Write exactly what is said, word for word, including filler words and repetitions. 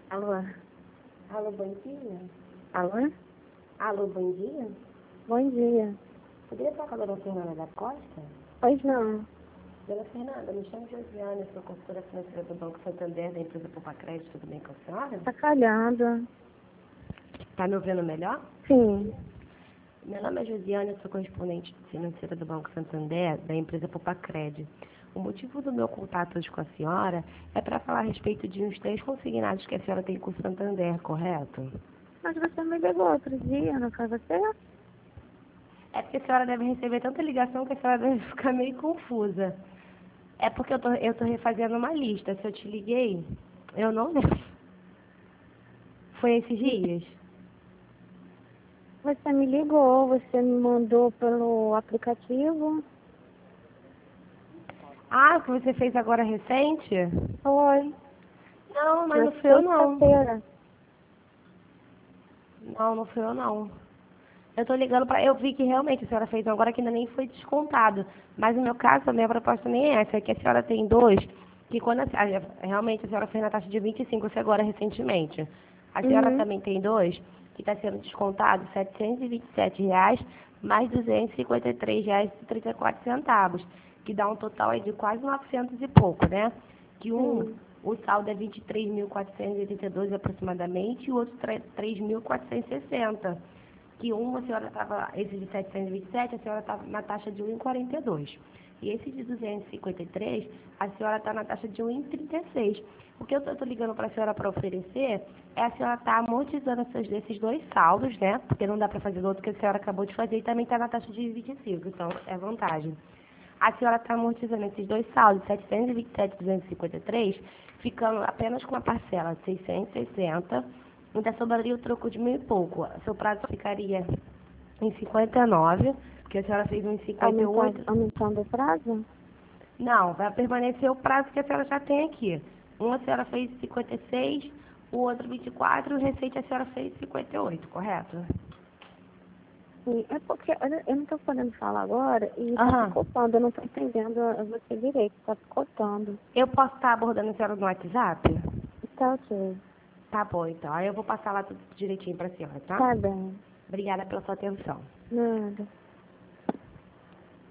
Alô? Alô, bom dia. Alô? Alô, bom dia. Bom dia. Poderia falar com a dona Fernanda da Costa? Pois não. Dona Fernanda, me chamo Josiane, sou consultora financeira do Banco Santander, da empresa Poupa Crédito, tudo bem com a senhora? Tá calhando. Tá me ouvindo melhor? Sim. Meu nome é Josiane, eu sou correspondente financeira do Banco Santander, da empresa Poupa Crédito. O motivo do meu contato hoje com a senhora é para falar a respeito de uns três consignados que a senhora tem com o Santander, correto? Mas você me ligou outro dia, não foi você? É porque a senhora deve receber tanta ligação que a senhora deve ficar meio confusa. É porque eu tô, eu tô refazendo uma lista. Se eu te liguei, eu não lembro. Foi esses dias? Você me ligou, você me mandou pelo aplicativo. Ah, o que você fez agora recente? Foi. Não, mas Na não fui eu não. sexta-feira. Não, não fui eu não. Eu tô ligando pra... Eu vi que realmente a senhora fez um agora que ainda nem foi descontado. Mas no meu caso, a minha proposta nem é essa. É que a senhora tem dois, que quando a... a- realmente a senhora fez na taxa de vinte e cinco, você agora recentemente. A senhora Uhum. também tem dois, que está sendo descontado setecentos e vinte e sete reais, mais duzentos e cinquenta e três reais e trinta e quatro centavos, que dá um total aí de quase novecentos e pouco, né? Que um, Sim. o saldo é vinte e três mil quatrocentos e oitenta e dois aproximadamente, e o outro três mil quatrocentos e sessenta. Que um, a senhora estava, esse de setecentos e vinte e sete, a senhora estava na taxa de um vírgula quarenta e dois. E esse de duzentos e cinquenta e três, a senhora está na taxa de um vírgula trinta e seis. O que eu estou ligando para a senhora para oferecer é a senhora estar tá amortizando esses, esses dois saldos, né? Porque não dá para fazer do outro que a senhora acabou de fazer e também está na taxa de vinte e cinco, então é vantagem. A senhora está amortizando esses dois saldos, setecentos e vinte e sete e duzentos e cinquenta e três, ficando apenas com a parcela de seiscentos e sessenta, ainda sobraria o troco de mil e pouco. Seu prazo ficaria em cinquenta e nove, porque a senhora fez um em cinquenta e Aumentando, oito. aumentando o prazo? Não, vai permanecer o prazo que a senhora já tem aqui. Um a senhora fez cinquenta e seis, o outro vinte e quatro, e o recente a senhora fez cinquenta e oito, correto? Sim. É porque olha, eu não estou podendo falar agora e tá Aham. picotando. Eu não estou entendendo você direito. Tá picotando. Eu posso estar abordando a senhora no WhatsApp? Tá ok. Tá bom, então. Aí eu vou passar lá tudo direitinho pra senhora, tá? Tá bem. Obrigada pela sua atenção. Nada.